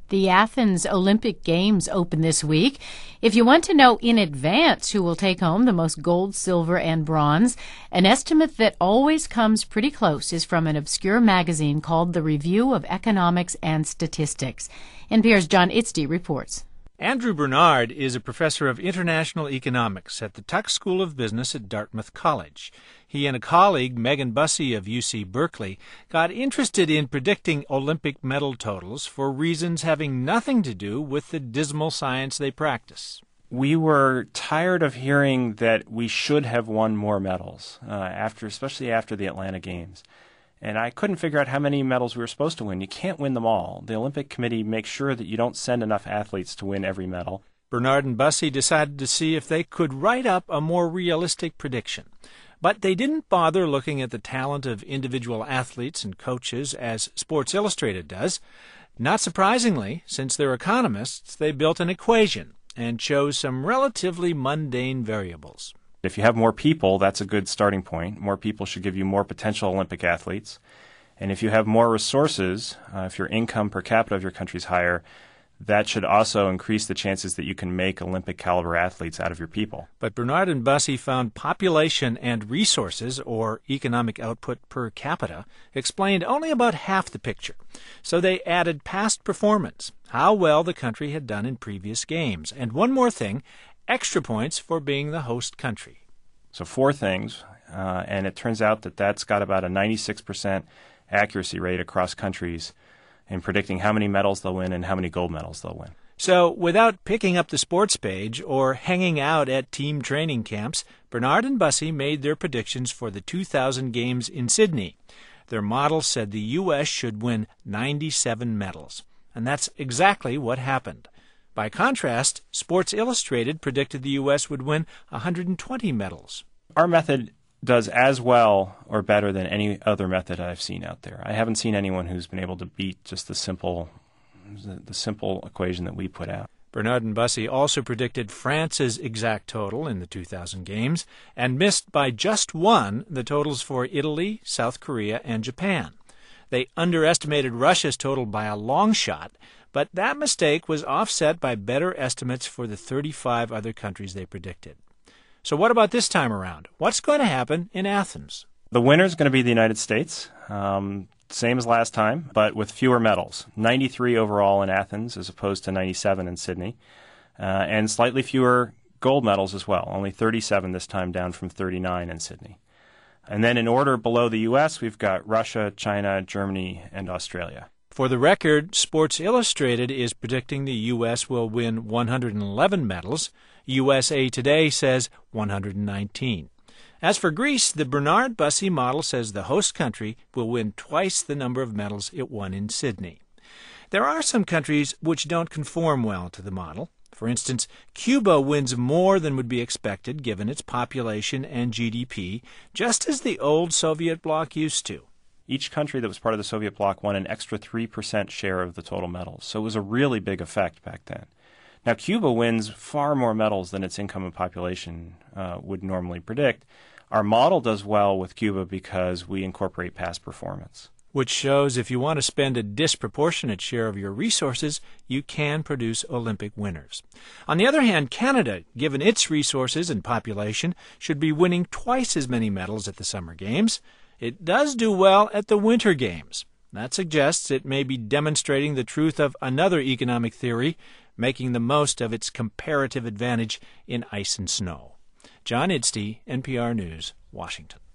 The Athens Olympic Games open this week. If you want to know in advance who will take home the most gold, silver, and bronze, an estimate that always comes pretty close is from an obscure magazine called The Review of Economics and Statistics. NPR's John Itzdy reports. Andrew Bernard is a professor of international economics at the Tuck School of Business at Dartmouth College. He and a colleague, Megan Bussey of UC Berkeley, got interested in predicting Olympic medal totals for reasons having nothing to do with the dismal science they practice. We were tired of hearing that we should have won more medals, especially after the Atlanta Games. And I couldn't figure out how many medals we were supposed to win. You can't win them all. The Olympic Committee makes sure that you don't send enough athletes to win every medal. Bernard and Bussey decided to see if they could write up a more realistic prediction. But they didn't bother looking at the talent of individual athletes and coaches as Sports Illustrated does. Not surprisingly, since they're economists, they built an equation and chose some relatively mundane variables. If you have more people, that's a good starting point. More people should give you more potential Olympic athletes. And if you have more resources, if your income per capita of your country is higher, that should also increase the chances that you can make Olympic caliber athletes out of your people. But Bernard and Bussey found population and resources, or economic output per capita, explained only about half the picture. So they added past performance, how well the country had done in previous games. And one more thing, extra points for being the host country. So 4 things, and it turns out that that's got about a 96% accuracy rate across countries in predicting how many medals they'll win and how many gold medals they'll win. So without picking up the sports page or hanging out at team training camps, Bernard and Bussey made their predictions for the 2000 Games in Sydney. Their model said the U.S. should win 97 medals, and that's exactly what happened. By contrast, Sports Illustrated predicted the U.S. would win 120 medals. Our method does as well or better than any other method I've seen out there. I haven't seen anyone who's been able to beat just the simple equation that we put out. Bernard and Bussey also predicted France's exact total in the 2000 Games and missed by just one the totals for Italy, South Korea, and Japan. They underestimated Russia's total by a long shot, but that mistake was offset by better estimates for the 35 other countries they predicted. So what about this time around? What's going to happen in Athens? The winner is going to be the United States, same as last time, but with fewer medals. 93 overall in Athens as opposed to 97 in Sydney, and slightly fewer gold medals as well, only 37 this time, down from 39 in Sydney. And then in order below the U.S., we've got Russia, China, Germany, and Australia. For the record, Sports Illustrated is predicting the U.S. will win 111 medals. USA Today says 119. As for Greece, the Bernard Bussey model says the host country will win twice the number of medals it won in Sydney. There are some countries which don't conform well to the model. For instance, Cuba wins more than would be expected given its population and GDP, just as the old Soviet bloc used to. Each country that was part of the Soviet bloc won an extra 3% share of the total medals, so it was a really big effect back then. Now, Cuba wins far more medals than its income and population would normally predict. Our model does well with Cuba because we incorporate past performance. Which shows if you want to spend a disproportionate share of your resources, you can produce Olympic winners. On the other hand, Canada, given its resources and population, should be winning twice as many medals at the Summer Games. It does do well at the Winter Games. That suggests it may be demonstrating the truth of another economic theory, making the most of its comparative advantage in ice and snow. John Itzdy, NPR News, Washington.